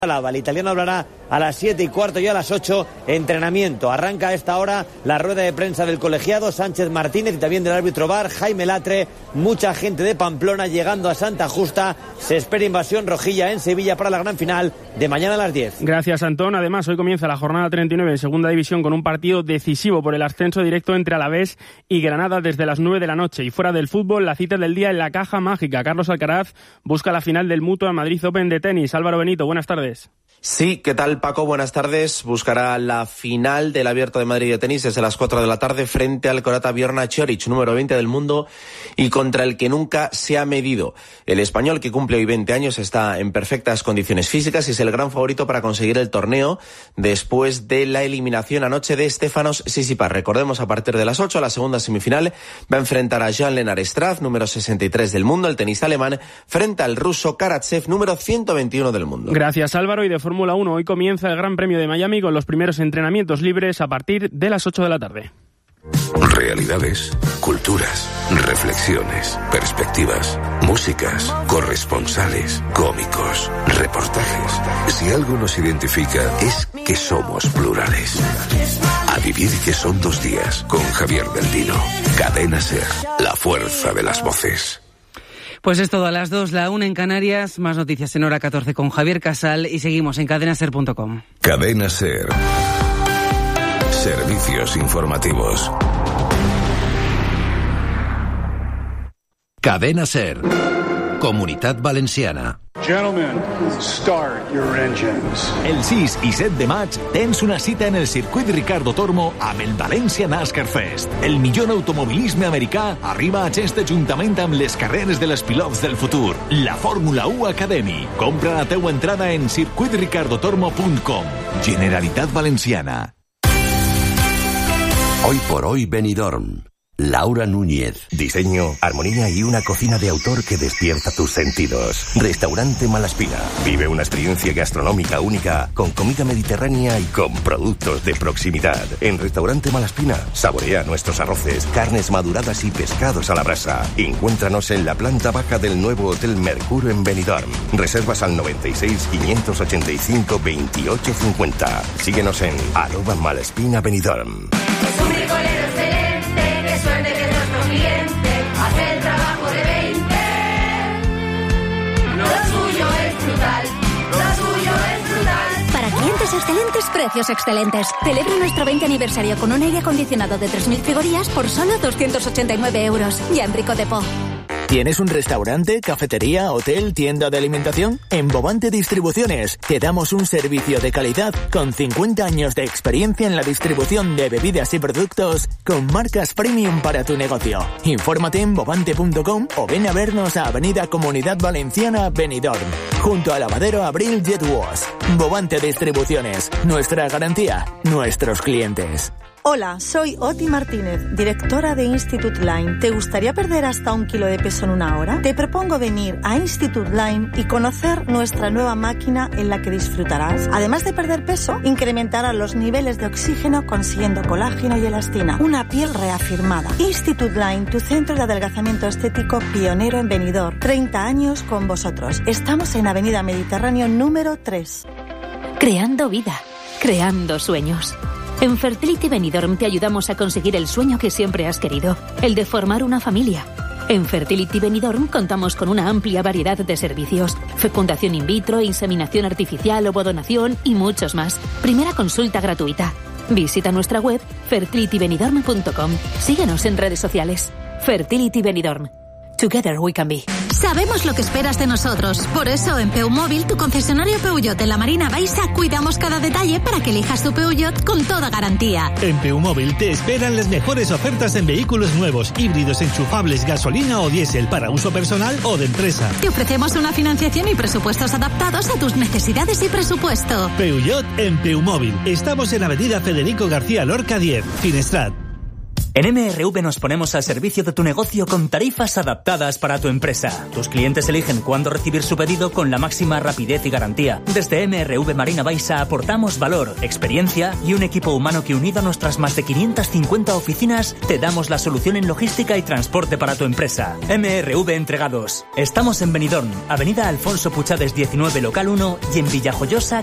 El italiano hablará a las 7:15 y a las 8, entrenamiento. Arranca a esta hora la rueda de prensa del colegiado Sánchez Martínez y también del árbitro VAR Jaime Latre. Mucha gente de Pamplona llegando a Santa Justa. Se espera invasión rojilla en Sevilla para la gran final de mañana a las 10. Gracias, Antón. Además, hoy comienza la jornada 39 en Segunda División con un partido decisivo por el ascenso directo entre Alavés y Granada desde las 9 de la noche. Y fuera del fútbol, la cita del día en la caja mágica. Carlos Alcaraz busca la final del Mutua Madrid Open de tenis. Álvaro Benito, buenas tardes. Sí, ¿qué tal, Paco? Buenas tardes. Buscará la final del Abierto de Madrid de tenis desde las 4 de la tarde frente al croata Bjorn Ćorić, número 20 del mundo y contra el que nunca se ha medido. El español, que cumple hoy 20 años, está en perfectas condiciones físicas y es el gran favorito para conseguir el torneo después de la eliminación anoche de Stefanos Tsitsipas. Recordemos, a partir de las 8, la segunda semifinal va a enfrentar a Jan-Lennard Struff, número 63 del mundo, el tenista alemán, frente al ruso Karatsev, número 121 del mundo. Gracias, Álvaro. Y de Fórmula 1, hoy comienza el Gran Premio de Miami con los primeros entrenamientos libres a partir de las 8 de la tarde. Realidades, culturas, reflexiones, perspectivas, músicas, corresponsales, cómicos, reportajes. Si algo nos identifica es que somos plurales. A vivir que son 2 días con Javier del Dino. Cadena SER, la fuerza de las voces. Pues es todo a las 2, la 1 en Canarias, más noticias en hora 14 con Javier Casal y seguimos en cadenaser.com. Cadena SER. Servicios informativos. Cadena SER. Comunitat Valenciana. Gentlemen, start your engines. El 6 i 7 de maig tens una cita en el circuit Ricardo Tormo amb el València NASCAR Fest. El millor automobilisme americà arriba a aquest ajuntament amb les carreres de les pilots del futur. La Fórmula 1 Academy. Compra la teua entrada en circuitricardotormo.com. Generalitat Valenciana. Hoy por hoy Benidorm. Laura Núñez. Diseño, armonía y una cocina de autor que despierta tus sentidos. Restaurante Malaspina. Vive una experiencia gastronómica única con comida mediterránea y con productos de proximidad. En Restaurante Malaspina, saborea nuestros arroces, carnes maduradas y pescados a la brasa. Encuéntranos en la planta baja del nuevo Hotel Mercuro en Benidorm. Reservas al 96 585 2850. Síguenos en @Malaspina Benidorm. Es un bricolero excelente. Suerte que es nuestro cliente, hace el trabajo de 20. Lo suyo es brutal, lo suyo es brutal. Para clientes excelentes, precios excelentes. Celebra nuestro 20 aniversario con un aire acondicionado de 3.000 frigorías por solo 289 euros. Y en Rico Depot. ¿Tienes un restaurante, cafetería, hotel, tienda de alimentación? En Bovante Distribuciones te damos un servicio de calidad con 50 años de experiencia en la distribución de bebidas y productos con marcas premium para tu negocio. Infórmate en bovante.com o ven a vernos a Avenida Comunidad Valenciana, Benidorm, junto al lavadero Abril Jet Wash. Bovante Distribuciones, nuestra garantía, nuestros clientes. Hola, soy Oti Martínez, directora de Institute Line. ¿Te gustaría perder hasta 1 kilo de peso en 1 hora? Te propongo venir a Institute Line y conocer nuestra nueva máquina en la que disfrutarás. Además de perder peso, incrementará los niveles de oxígeno consiguiendo colágeno y elastina. Una piel reafirmada. Institute Line, tu centro de adelgazamiento estético pionero en Benidorm. 30 años con vosotros. Estamos en Avenida Mediterráneo número 3. Creando vida. Creando sueños. En Fertility Benidorm te ayudamos a conseguir el sueño que siempre has querido, el de formar una familia. En Fertility Benidorm contamos con una amplia variedad de servicios: fecundación in vitro, inseminación artificial, ovodonación y muchos más. Primera consulta gratuita. Visita nuestra web fertilitybenidorm.com. Síguenos en redes sociales. Fertility Benidorm. Together we can be. Sabemos lo que esperas de nosotros. Por eso, en Peumóvil, tu concesionario Peugeot de la Marina Baixa, cuidamos cada detalle para que elijas tu Peugeot con toda garantía. En Peumóvil te esperan las mejores ofertas en vehículos nuevos, híbridos, enchufables, gasolina o diésel para uso personal o de empresa. Te ofrecemos una financiación y presupuestos adaptados a tus necesidades y presupuesto. Peugeot en Peumóvil. Estamos en Avenida Federico García Lorca 10, Finestrat. En MRV nos ponemos al servicio de tu negocio con tarifas adaptadas para tu empresa. Tus clientes eligen cuándo recibir su pedido con la máxima rapidez y garantía. Desde MRV Marina Baixa aportamos valor, experiencia y un equipo humano que, unido a nuestras más de 550 oficinas, te damos la solución en logística y transporte para tu empresa. MRV Entregados. Estamos en Benidorm, Avenida Alfonso Puchades 19, local 1, y en Villajoyosa,